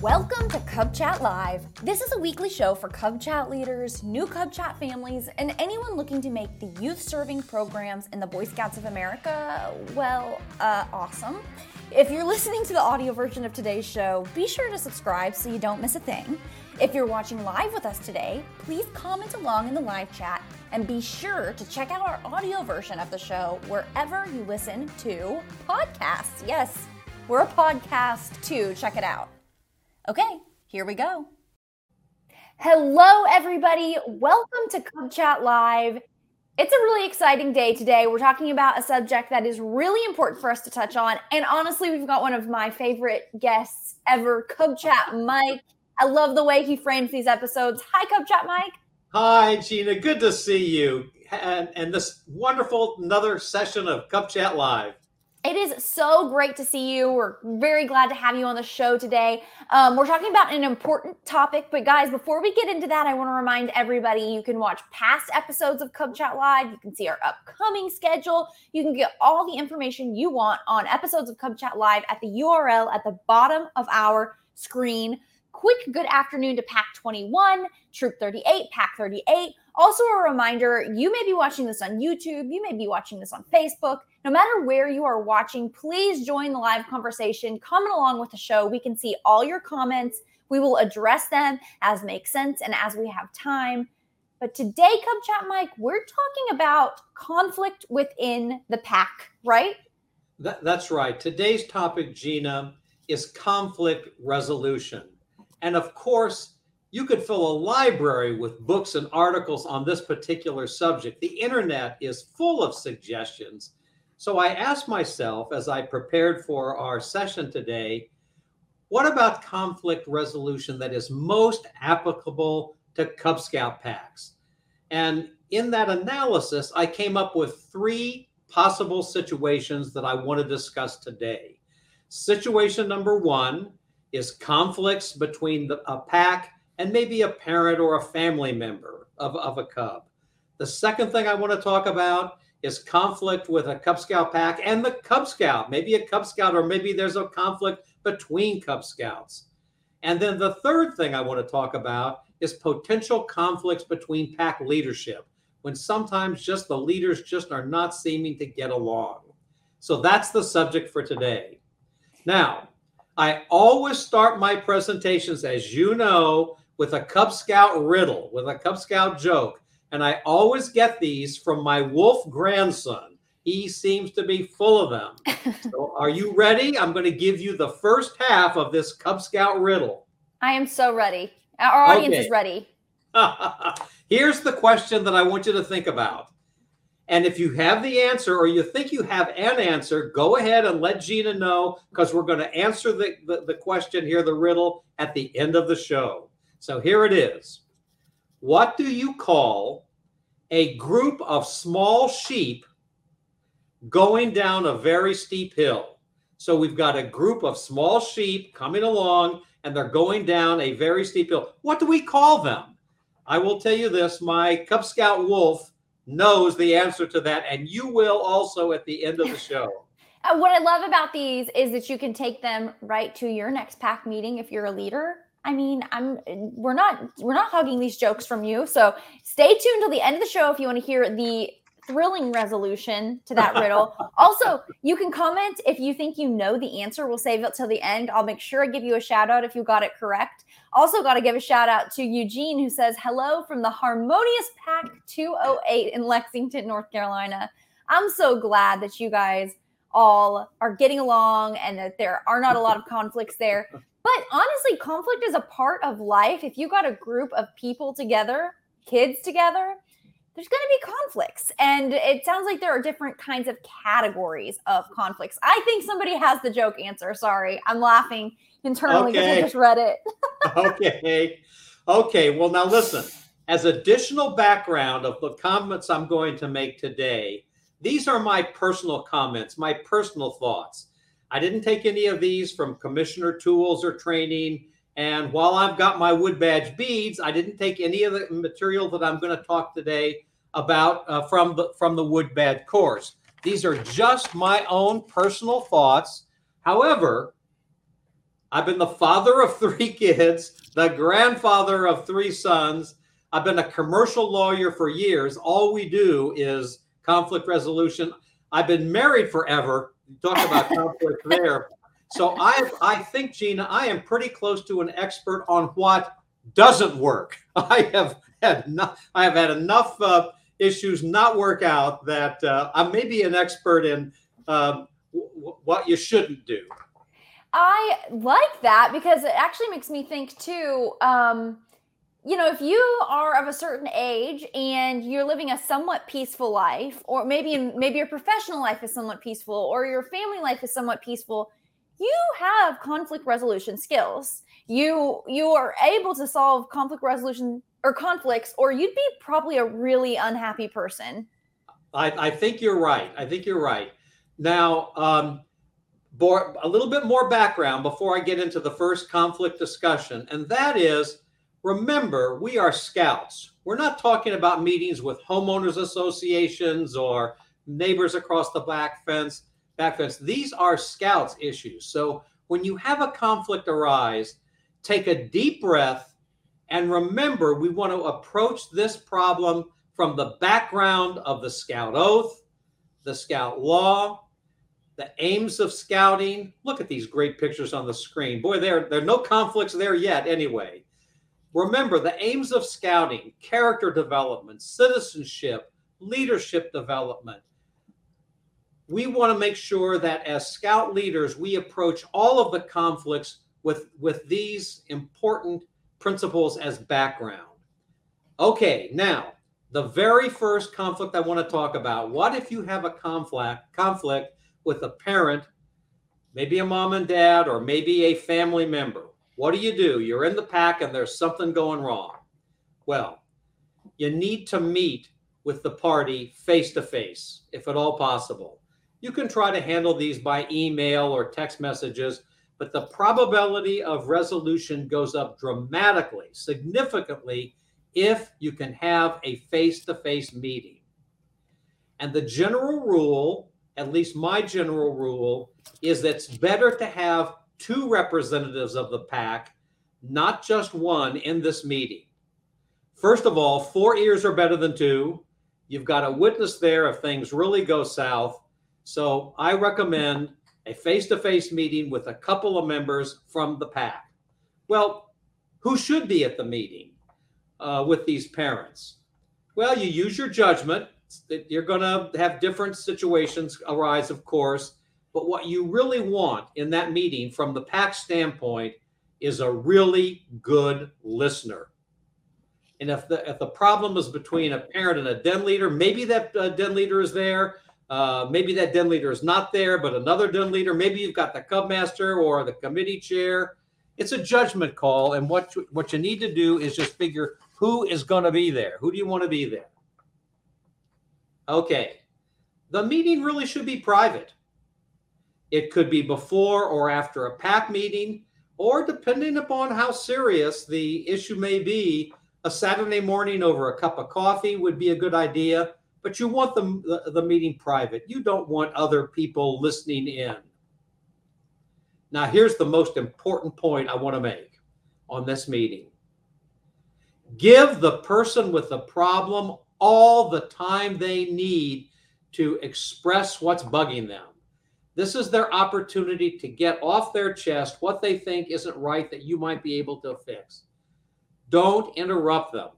Welcome to Cub Chat Live. This is a weekly show for Cub Chat leaders, new Cub Chat families, and anyone looking to make the youth-serving programs in the Boy Scouts of America, awesome. If you're listening to the audio version of today's show, be sure to subscribe so you don't miss a thing. If you're watching live with us today, please comment along in the live chat and be sure to check out our audio version of the show wherever you listen to podcasts. Yes, we're a podcast too. Check it out. Okay, here we go. Hello, everybody. Welcome to Cub Chat Live. It's a really exciting day today. We're talking about a subject that is really important for us to touch on. And honestly, we've got one of my favorite guests ever, Cub Chat Mike. I love the way he frames these episodes. Hi, Cub Chat Mike. Hi, Gina. Good to see you. And this wonderful another session of Cub Chat Live. It is so great to see you. We're very glad to have you on the show today. We're talking about an important topic, but guys, before we get into that, I want to remind everybody you can watch past episodes of Cub Chat Live. You can see our upcoming schedule. You can get all the information you want on episodes of Cub Chat Live at the URL at the bottom of our screen. Quick good afternoon to Pack 21, Troop 38, Pack 38. Also a reminder, you may be watching this on YouTube, you may be watching this on Facebook. No matter where you are watching, please join the live conversation. Comment along with the show. We can see all your comments. We will address them as makes sense and as we have time. But today, Cub Chat Mike, we're talking about conflict within the pack, right? That's right. Today's topic, Gina, is conflict resolution. And of course, you could fill a library with books and articles on this particular subject. The internet is full of suggestions. So I asked myself as I prepared for our session today, what about conflict resolution that is most applicable to Cub Scout packs? And in that analysis, I came up with three possible situations that I want to discuss today. Situation number one is conflicts between a pack and maybe a parent or a family member of a Cub. The second thing I want to talk about is conflict with a Cub Scout pack and the Cub Scout, maybe a Cub Scout, or maybe there's a conflict between Cub Scouts. And then the third thing I want to talk about is potential conflicts between pack leadership, when sometimes just the leaders just are not seeming to get along. So that's the subject for today. Now, I always start my presentations, as you know, with a Cub Scout riddle, with a Cub Scout joke. And I always get these from my wolf grandson. He seems to be full of them. So are you ready? I'm going to give you the first half of this Cub Scout riddle. I am so ready. Our audience is ready. Here's the question that I want you to think about. And if you have the answer or you think you have an answer, go ahead and let Gina know, because we're going to answer the question here, the riddle, at the end of the show. So here it is. What do you call a group of small sheep going down a very steep hill? So we've got a group of small sheep coming along and they're going down a very steep hill. What do we call them? I will tell you this, my Cub Scout wolf knows the answer to that, and you will also at the end of the show. What I love about these is that you can take them right to your next pack meeting if you're a leader. I mean, we're not hugging these jokes from you. So stay tuned till the end of the show if you want to hear the thrilling resolution to that riddle. Also, you can comment if you think you know the answer. We'll save it till the end. I'll make sure I give you a shout out if you got it correct. Also got to give a shout out to Eugene, who says hello from the Harmonious Pack 208 in Lexington, North Carolina. I'm so glad that you guys all are getting along and that there are not a lot of conflicts there. But honestly, conflict is a part of life. If you got a group of people together, kids together, there's going to be conflicts. And it sounds like there are different kinds of categories of conflicts. I think somebody has the joke answer. Sorry, I'm laughing internally because I just read it. Okay. Well, now listen, as additional background of the comments I'm going to make today, these are my personal comments, my personal thoughts. I didn't take any of these from commissioner tools or training. And while I've got my wood badge beads, I didn't take any of the material that I'm going to talk today about from the wood badge course. These are just my own personal thoughts. However, I've been the father of 3 kids, the grandfather of 3 sons. I've been a commercial lawyer for years. All we do is conflict resolution. I've been married forever. Talk about conflict there. So I think, Gina, I am pretty close to an expert on what doesn't work. I have had enough issues not work out that I may be an expert in what you shouldn't do. I like that because it actually makes me think too. If you are of a certain age and you're living a somewhat peaceful life, or maybe your professional life is somewhat peaceful, or your family life is somewhat peaceful, you have conflict resolution skills. You are able to solve conflict resolution or conflicts, or you'd be probably a really unhappy person. I think you're right. Now, a little bit more background before I get into the first conflict discussion, and that is, remember, we are scouts. We're not talking about meetings with homeowners associations or neighbors across the back fence. These are scouts issues. So when you have a conflict arise, take a deep breath and remember, we want to approach this problem from the background of the Scout Oath, the Scout Law, the aims of scouting. Look at these great pictures on the screen. Boy, there are no conflicts there yet anyway. Remember, the aims of scouting: character development, citizenship, leadership development. We want to make sure that as scout leaders, we approach all of the conflicts with these important principles as background. Okay, now, the very first conflict I want to talk about. What if you have a conflict with a parent, maybe a mom and dad, or maybe a family member? What do? You're in the pack and there's something going wrong. Well, you need to meet with the party face to face, if at all possible. You can try to handle these by email or text messages, but the probability of resolution goes up dramatically, significantly, if you can have a face-to-face meeting. And the general rule, at least my general rule, is that it's better to have 2 representatives of the pack, not just 1 in this meeting. First of all, 4 ears are better than 2. You've got a witness there if things really go south. So I recommend a face-to-face meeting with a couple of members from the pack. Well, who should be at the meeting with these parents? Well, you use your judgment. You're going to have different situations arise, of course. But what you really want in that meeting from the pack standpoint is a really good listener. And if the problem is between a parent and a den leader, maybe that den leader is there. Maybe that den leader is not there, but another den leader. Maybe you've got the cub master or the committee chair. It's a judgment call. And what you need to do is just figure who is going to be there. Who do you want to be there? Okay. The meeting really should be private. It could be before or after a pack meeting, or depending upon how serious the issue may be, a Saturday morning over a cup of coffee would be a good idea, but you want the meeting private. You don't want other people listening in. Now, here's the most important point I want to make on this meeting. Give the person with the problem all the time they need to express what's bugging them. This is their opportunity to get off their chest what they think isn't right that you might be able to fix. Don't interrupt them.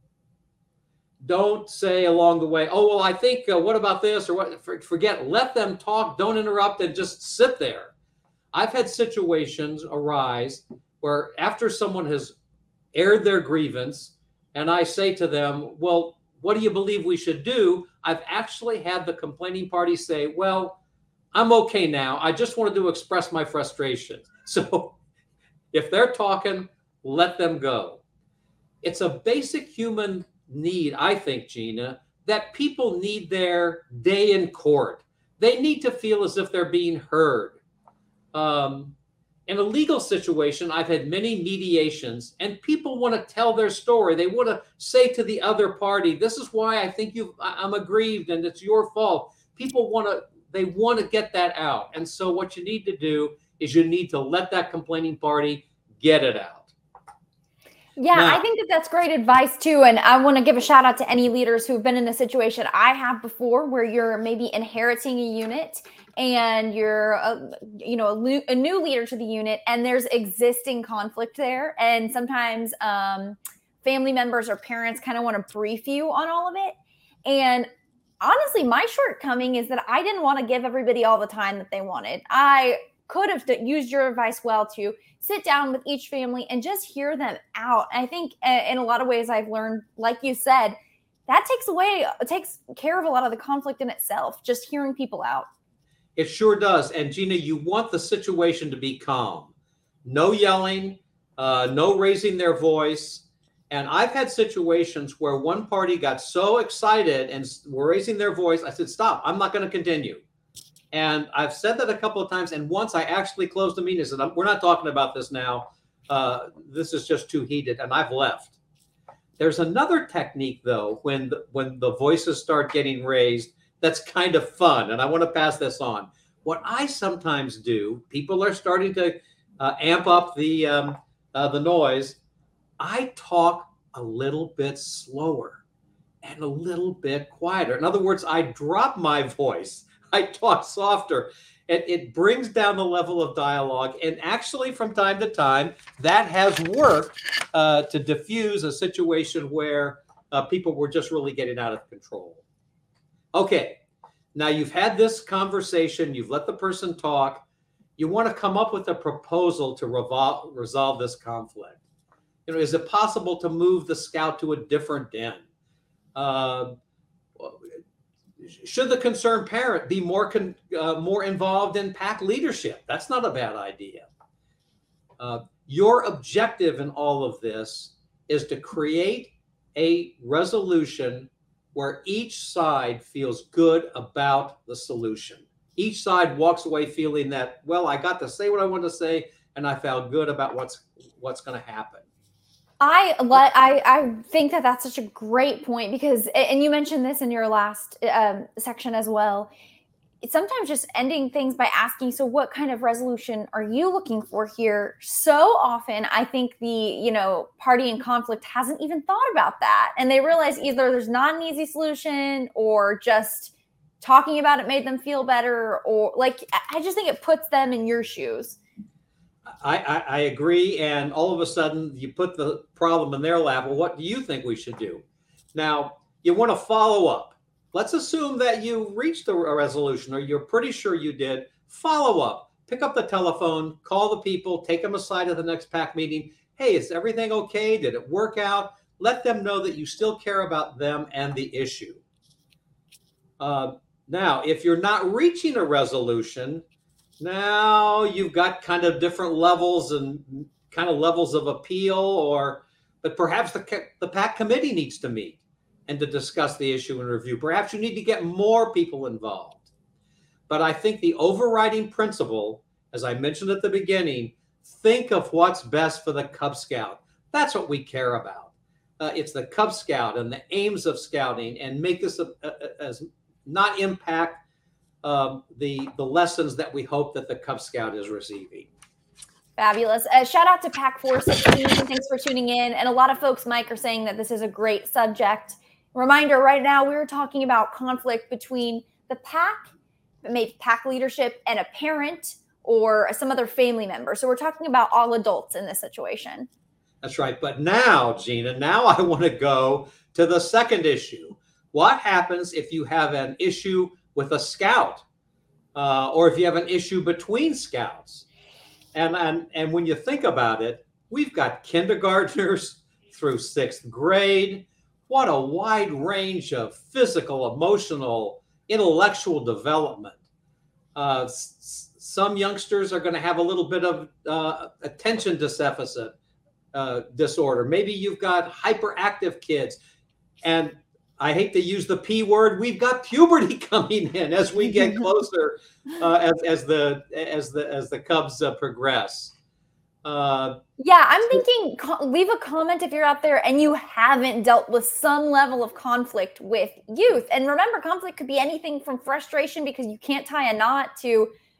Don't say along the way, oh, well, I think, what about this? Or what? Forget, let them talk. Don't interrupt and just sit there. I've had situations arise where after someone has aired their grievance and I say to them, well, what do you believe we should do? I've actually had the complaining party say, well, I'm okay now. I just wanted to express my frustration. So if they're talking, let them go. It's a basic human need, I think, Gina, that people need their day in court. They need to feel as if they're being heard. In a legal situation, I've had many mediations, and people want to tell their story. They want to say to the other party, this is why I think I'm aggrieved and it's your fault. People want to get that out. And so what you need to do is you need to let that complaining party get it out. Yeah, now, I think that's great advice too. And I want to give a shout out to any leaders who've been in a situation I have before where you're maybe inheriting a unit and you're a new leader to the unit and there's existing conflict there. And sometimes family members or parents kind of want to brief you on all of it. And honestly, my shortcoming is that I didn't want to give everybody all the time that they wanted. I could have used your advice well to sit down with each family and just hear them out. I think in a lot of ways I've learned, like you said, that takes care of a lot of the conflict in itself, just hearing people out. It sure does. And Gina, you want the situation to be calm. No yelling, no raising their voice. And I've had situations where one party got so excited and were raising their voice. I said, stop, I'm not going to continue. And I've said that a couple of times. And once I actually closed the meeting and said, we're not talking about this now. This is just too heated. And I've left. There's another technique, though, when the voices start getting raised, that's kind of fun. And I want to pass this on. What I sometimes do, people are starting to amp up the noise. I talk a little bit slower and a little bit quieter. In other words, I drop my voice. I talk softer. And it brings down the level of dialogue. And actually, from time to time, that has worked to diffuse a situation where people were just really getting out of control. Okay, now you've had this conversation. You've let the person talk. You want to come up with a proposal to resolve this conflict. You know, is it possible to move the scout to a different den? Should the concerned parent be more involved in pack leadership? That's not a bad idea. Your objective in all of this is to create a resolution where each side feels good about the solution. Each side walks away feeling that, well, I got to say what I wanted to say, and I felt good about what's going to happen. I think that that's such a great point because, and you mentioned this in your last section as well, sometimes just ending things by asking, so what kind of resolution are you looking for here? So often I think the, party in conflict hasn't even thought about that. And they realize either there's not an easy solution or just talking about it made them feel better, or I just think it puts them in your shoes. I agree. And all of a sudden you put the problem in their lap. Well, what do you think we should do? Now, you want to follow up. Let's assume that you reached a resolution, or you're pretty sure you did. Follow up. Pick up the telephone, call the people, take them aside at the next PAC meeting. Hey, is everything okay? Did it work out? Let them know that you still care about them and the issue. Now, if you're not reaching a resolution, now you've got kind of different levels and kind of levels of appeal, but perhaps the PAC committee needs to meet and to discuss the issue and review. Perhaps you need to get more people involved. But I think the overriding principle, as I mentioned at the beginning, think of what's best for the Cub Scout. That's what we care about. It's the Cub Scout and the aims of scouting, and make this as not impact the lessons that we hope that the Cub Scout is receiving. Fabulous. Shout out to PAC 416. Thanks for tuning in. And a lot of folks, Mike, are saying that this is a great subject. Reminder, right now we're talking about conflict between the PAC, maybe PAC leadership, and a parent or some other family member. So we're talking about all adults in this situation. That's right. But now, Gina, I want to go to the second issue. What happens if you have an issue with a scout, or if you have an issue between scouts? And when you think about it, we've got kindergartners through 6th grade. What a wide range of physical, emotional, intellectual development. Some youngsters are going to have a little bit of attention deficit disorder. Maybe you've got hyperactive kids. And I hate to use the P word, we've got puberty coming in as we get closer, as the Cubs progress. Yeah, I'm thinking leave a comment if you're out there and you haven't dealt with some level of conflict with youth. And remember, conflict could be anything from frustration because you can't tie a knot to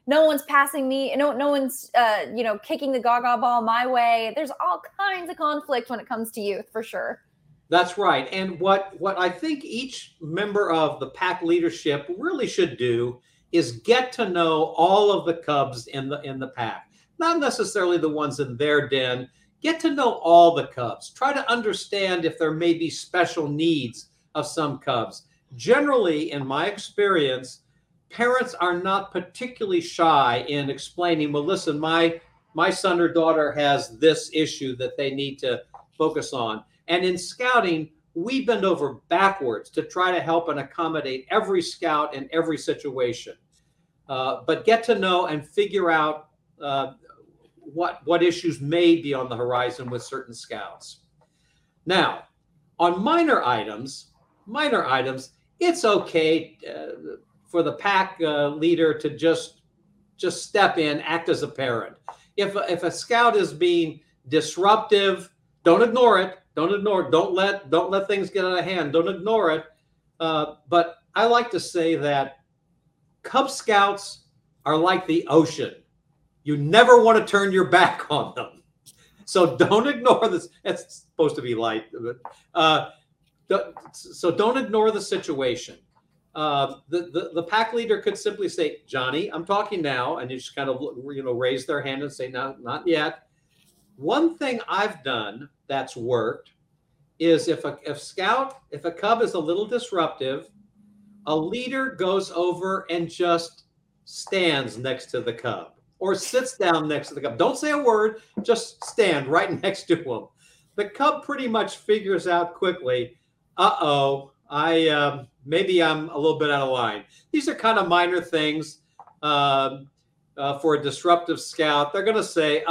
no one's passing me, no one's kicking the gaga ball my way. There's all kinds of conflict when it comes to youth, for sure. That's right. And what I think each member of the pack leadership really should do is get to know all of the cubs in the pack. Not necessarily the ones in their den. Get to know all the cubs. Try to understand if there may be special needs of some cubs. Generally, in my experience, parents are not particularly shy in explaining, well, listen, my son or daughter has this issue that they need to focus on. And in scouting, we bend over backwards to try to help and accommodate every scout in every situation. But get to know and figure out what issues may be on the horizon with certain scouts. Now, on minor items, it's okay for the pack leader to just step in, act as a parent. If a scout is being disruptive, don't ignore it. Don't let things get out of hand. Don't ignore it. But I like to say that Cub Scouts are like the ocean. You never want to turn your back on them. So don't ignore this. It's supposed to be light, but so don't ignore the situation. The pack leader could simply say, "Johnny, I'm talking now," and you just kind of raise their hand and say, "No, not yet." One thing I've done that's worked is if a cub is a little disruptive, a leader goes over and just stands next to the cub or sits down next to the cub. Don't say a word, just stand right next to him. The cub pretty much figures out quickly, maybe I'm a little bit out of line. These are kind of minor things for a disruptive scout. They're going to say,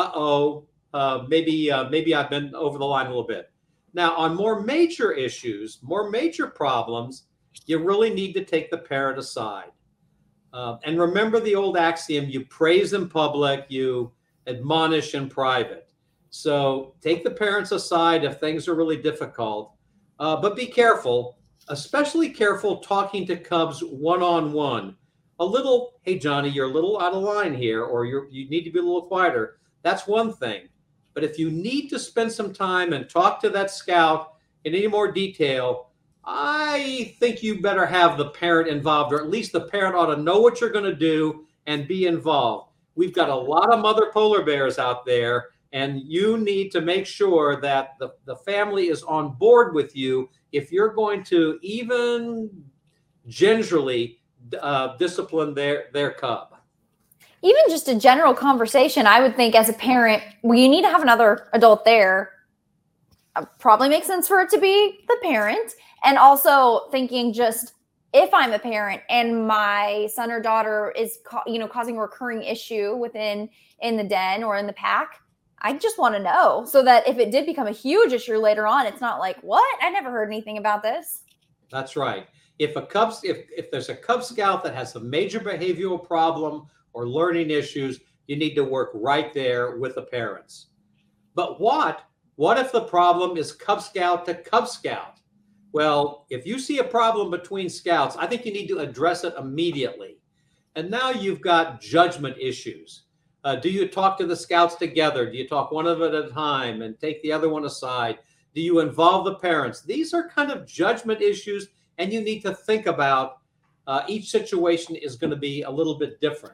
maybe I've been over the line a little bit. Now, on more major issues, more major problems, you really need to take the parent aside. And remember the old axiom, you praise in public, you admonish in private. So take the parents aside if things are really difficult, but be careful, especially careful talking to cubs one-on-one. A little, "Hey, Johnny, you're a little out of line here," or you need to be a little quieter. That's one thing. But if you need to spend some time and talk to that scout in any more detail, I think you better have the parent involved, or at least the parent ought to know what you're going to do and be involved. We've got a lot of mother polar bears out there, and you need to make sure that the family is on board with you if you're going to even gingerly discipline their cub. Even just a general conversation, I would think as a parent, you need to have another adult there. Probably makes sense for it to be the parent. And also thinking just, if I'm a parent and my son or daughter is causing a recurring issue in the den or in the pack, I just want to know so that if it did become a huge issue later on, it's not like, what? I never heard anything about this. That's right. If there's a Cub Scout that has a major behavioral problem or learning issues, you need to work right there with the parents. But what if the problem is Cub Scout to Cub Scout? Well, if you see a problem between scouts, I think you need to address it immediately. And now you've got judgment issues. Do you talk to the scouts together? Do you talk one of them at a time and take the other one aside? Do you involve the parents? These are kind of judgment issues, and you need to think about each situation is going to be a little bit different.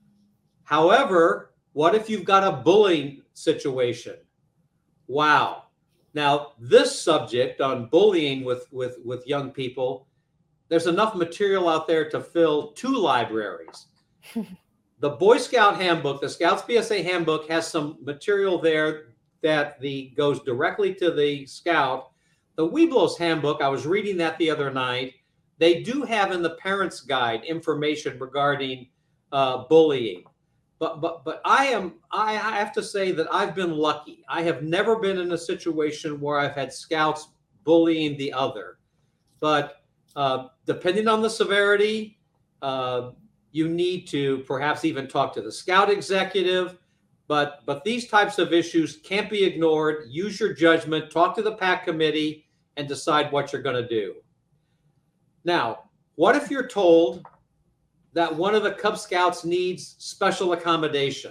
However, what if you've got a bullying situation? Wow. Now, this subject on bullying with young people, there's enough material out there to fill 2 libraries. The Boy Scout Handbook, the Scouts BSA Handbook, has some material there that goes directly to the scout. The Webelos Handbook, I was reading that the other night. They do have in the Parents Guide information regarding bullying. But I have to say that I've been lucky. I have never been in a situation where I've had scouts bullying the other. But depending on the severity, you need to perhaps even talk to the scout executive. But these types of issues can't be ignored. Use your judgment, talk to the pack committee, and decide what you're going to do. Now, what if you're told that one of the Cub Scouts needs special accommodation.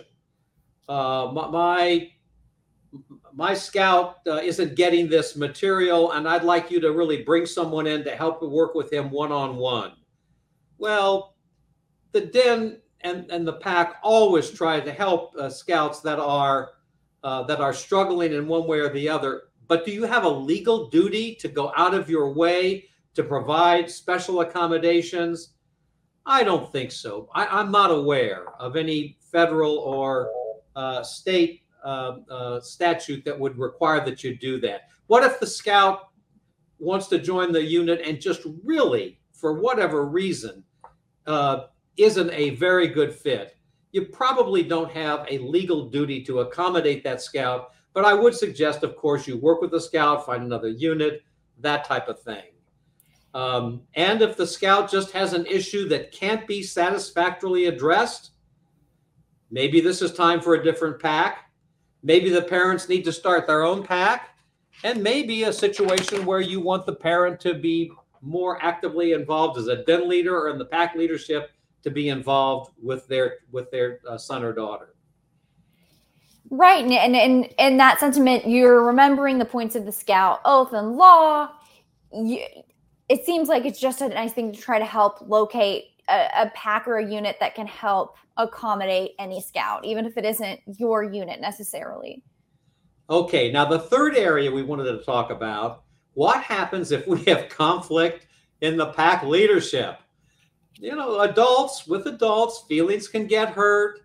My scout isn't getting this material, and I'd like you to really bring someone in to help work with him one-on-one. Well, the den and the pack always try to help scouts that are struggling in one way or the other. But do you have a legal duty to go out of your way to provide special accommodations? I don't think so. I'm not aware of any federal or state statute that would require that you do that. What if the scout wants to join the unit and just really, for whatever reason, isn't a very good fit? You probably don't have a legal duty to accommodate that scout, but I would suggest, of course, you work with the scout, find another unit, that type of thing. And if the scout just has an issue that can't be satisfactorily addressed, maybe this is time for a different pack. Maybe the parents need to start their own pack, and maybe a situation where you want the parent to be more actively involved as a den leader or in the pack leadership to be involved with their son or daughter. Right. And in that sentiment, you're remembering the points of the scout oath and law. It seems like it's just a nice thing to try to help locate a pack or a unit that can help accommodate any scout, even if it isn't your unit necessarily. Okay, now the third area we wanted to talk about, what happens if we have conflict in the pack leadership? You know, with adults, feelings can get hurt.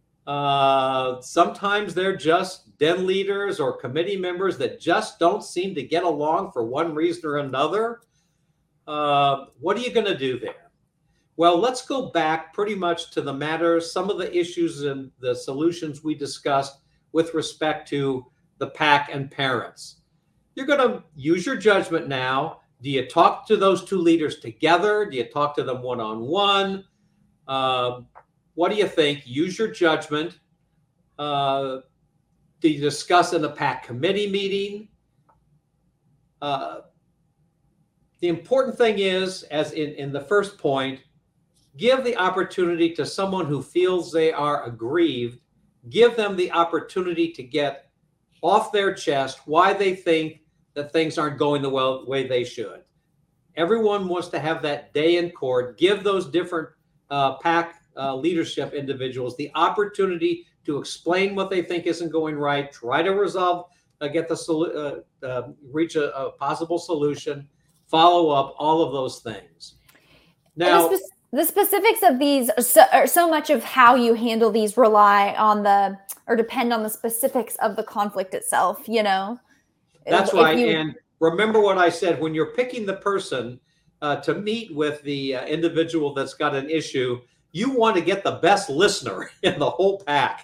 Sometimes they're just den leaders or committee members that just don't seem to get along for one reason or another. What are you going to do there? Well, let's go back pretty much to the matters, some of the issues and the solutions we discussed with respect to the pack and parents. You're going to use your judgment now. Do you talk to those two leaders together? Do you talk to them one-on-one? What do you think? Use your judgment. Do you discuss in the pack committee meeting? The important thing is, as in the first point, give the opportunity to someone who feels they are aggrieved. Give them the opportunity to get off their chest why they think that things aren't going the way they should. Everyone wants to have that day in court. Give those different pack leadership individuals the opportunity to explain what they think isn't going right, try to resolve, reach a possible solution, follow up, all of those things. Now, the specifics of these, so much of how you handle these rely on depend on the specifics of the conflict itself, you know? That's right. And remember what I said, when you're picking the person to meet with the individual that's got an issue, you want to get the best listener in the whole pack.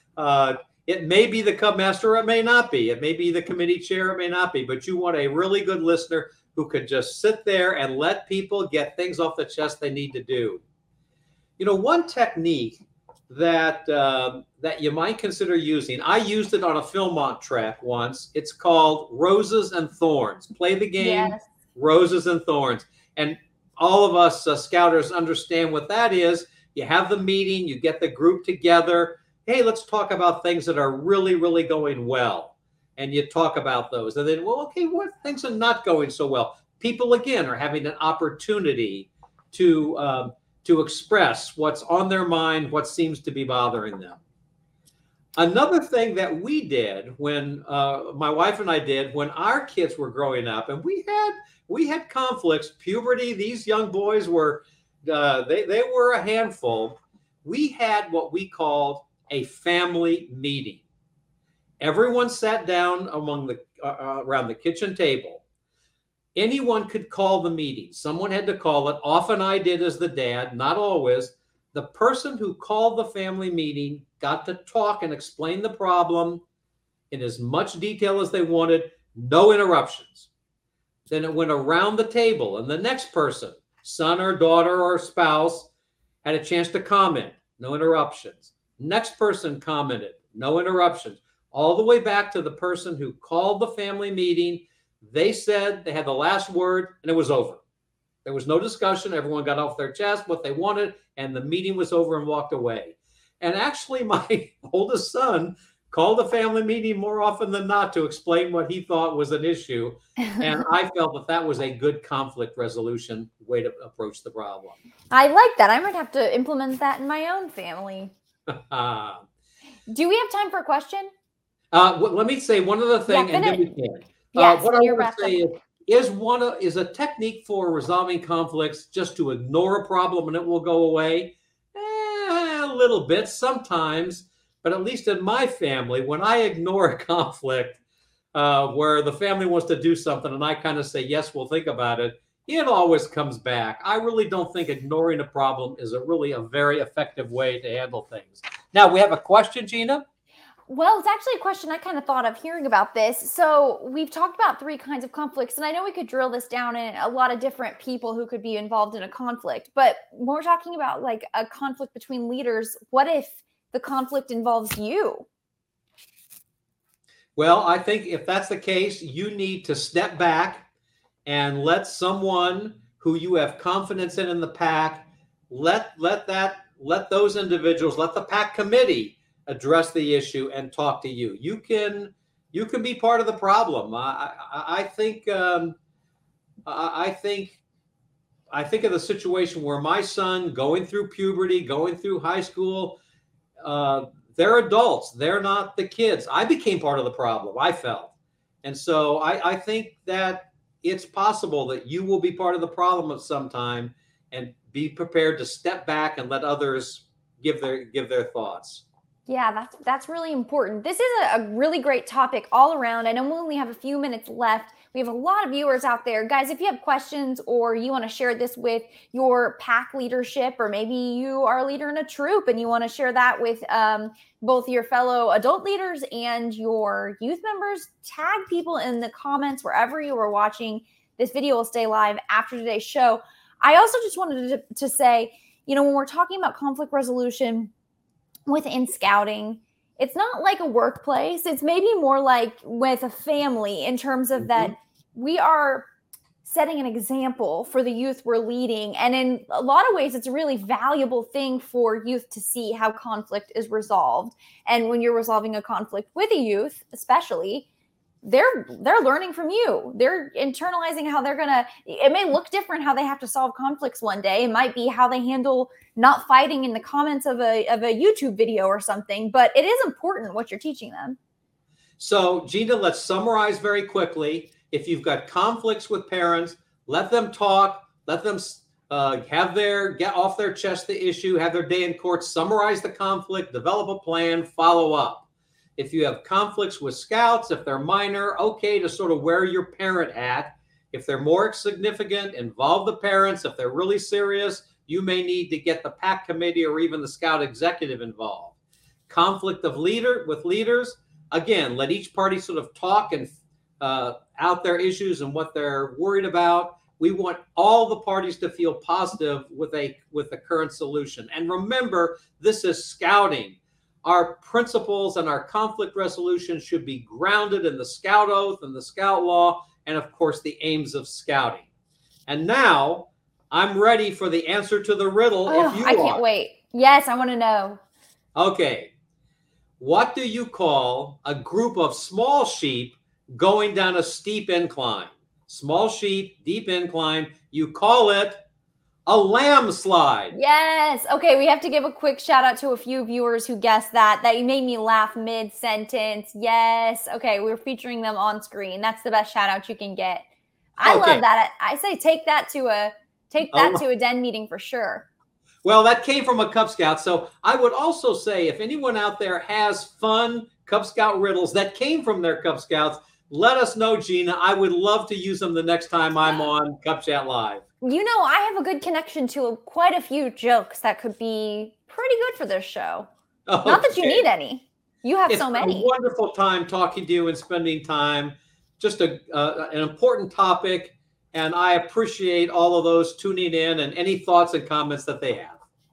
It may be the Cub Master, or it may not be. It may be the committee chair, it may not be, but you want a really good listener who could just sit there and let people get things off the chest they need to do. You know, one technique that you might consider using, I used it on a Philmont track once. It's called Roses and Thorns. Play the game, yes. Roses and Thorns. And all of us scouters understand what that is. You have the meeting, you get the group together. Hey, let's talk about things that are really, really going well. And you talk about those. And then, well, okay, what things are not going so well? People, again, are having an opportunity to express what's on their mind, what seems to be bothering them. Another thing that we did when my wife and I did when our kids were growing up, and we had conflicts, puberty. These young boys were they were a handful. We had what we called a family meeting. Everyone sat down around the kitchen table. Anyone could call the meeting. Someone had to call it. Often I did as the dad, not always. The person who called the family meeting got to talk and explain the problem in as much detail as they wanted, no interruptions. Then it went around the table, and the next person, son or daughter or spouse, had a chance to comment, no interruptions. Next person commented, no interruptions. All the way back to the person who called the family meeting. They said they had the last word, and it was over. There was no discussion. Everyone got off their chest what they wanted, and the meeting was over and walked away. And actually, my oldest son called a family meeting more often than not to explain what he thought was an issue. And I felt that that was a good conflict resolution way to approach the problem. I like that. I might have to implement that in my own family. Do we have time for a question? Let me say one other thing, and then we can. Yes, what I want to say is a technique for resolving conflicts just to ignore a problem and it will go away? A little bit sometimes, but at least in my family, when I ignore a conflict where the family wants to do something and I kind of say, yes, we'll think about it, it always comes back. I really don't think ignoring a problem is a very effective way to handle things. Now, we have a question, Gina? Well, it's actually a question I kind of thought of hearing about this. So we've talked about 3 kinds of conflicts, and I know we could drill this down in a lot of different people who could be involved in a conflict. But when we're talking about like a conflict between leaders, what if the conflict involves you? Well, I think if that's the case, you need to step back and let someone who you have confidence in the pack, let those individuals, let the pack committee address the issue and talk to you. You can be part of the problem. I think of the situation where my son going through puberty, going through high school, they're adults. They're not the kids. I became part of the problem, I felt. And so I think that it's possible that you will be part of the problem at some time, and be prepared to step back and let others give their thoughts. Yeah, that's really important. This is a really great topic all around. I know we only have a few minutes left. We have a lot of viewers out there. Guys, if you have questions or you want to share this with your pack leadership, or maybe you are a leader in a troop and you want to share that with both your fellow adult leaders and your youth members, tag people in the comments wherever you are watching. This video will stay live after today's show. I also just wanted to say, when we're talking about conflict resolution within scouting, it's not like a workplace. It's maybe more like with a family, in terms of that we are setting an example for the youth we're leading. And in a lot of ways, it's a really valuable thing for youth to see how conflict is resolved. And when you're resolving a conflict with a youth, especially, they're learning from you. They're internalizing how it may look different how they have to solve conflicts one day. It might be how they handle not fighting in the comments of a YouTube video or something, but it is important what you're teaching them. So, Gina, let's summarize very quickly. If you've got conflicts with parents, let them talk, let them get off their chest the issue, have their day in court, summarize the conflict, develop a plan, follow up. If you have conflicts with scouts, if they're minor, okay to sort of wear your parent hat. If they're more significant, involve the parents. If they're really serious, you may need to get the pack committee or even the scout executive involved. Conflict with leaders, again, let each party sort of talk and out their issues and what they're worried about. We want all the parties to feel positive with the current solution. And remember, this is scouting. Our principles and our conflict resolution should be grounded in the Scout Oath and the Scout Law, and of course the aims of scouting. And now I'm ready for the answer to the riddle. I can't wait. Yes, I want to know. Okay. What do you call a group of small sheep going down a steep incline? Small sheep, deep incline. You call it a landslide. Yes. Okay, we have to give a quick shout out to a few viewers who guessed that. That made me laugh mid-sentence. Yes. Okay, we're featuring them on screen. That's the best shout out you can get. I love that. I say take that to a den meeting for sure. Well, that came from a Cub Scout. So I would also say, if anyone out there has fun Cub Scout riddles that came from their Cub Scouts, let us know, Gina. I would love to use them the next time I'm on Cub Chat Live. I have a good connection to quite a few jokes that could be pretty good for this show. Okay. Not that you need any. You have so many. It's a wonderful time talking to you and spending time. Just an important topic. And I appreciate all of those tuning in and any thoughts and comments that they have.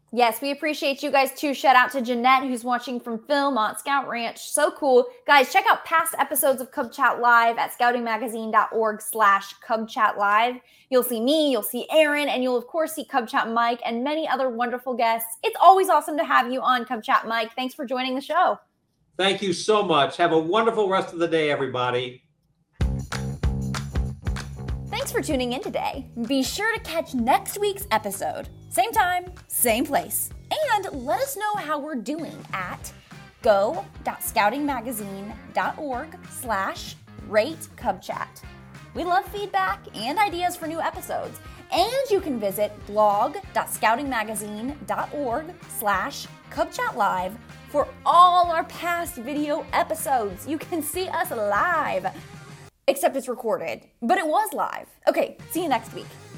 Yes, we appreciate you guys too. Shout out to Jeanette, who's watching from Philmont Scout Ranch. So cool. Guys, check out past episodes of Cub Chat Live at scoutingmagazine.org/Cub Chat Live. You'll see me, you'll see Aaron, and you'll of course see Cub Chat Mike and many other wonderful guests. It's always awesome to have you on Cub Chat Mike. Thanks for joining the show. Thank you so much. Have a wonderful rest of the day, everybody. Thanks for tuning in today. Be sure to catch next week's episode. Same time, same place. And let us know how we're doing at go.scoutingmagazine.org/RateCubChat. We love feedback and ideas for new episodes. And you can visit blog.scoutingmagazine.org/CubChatLive for all our past video episodes. You can see us live. Except it's recorded, but it was live. Okay, see you next week.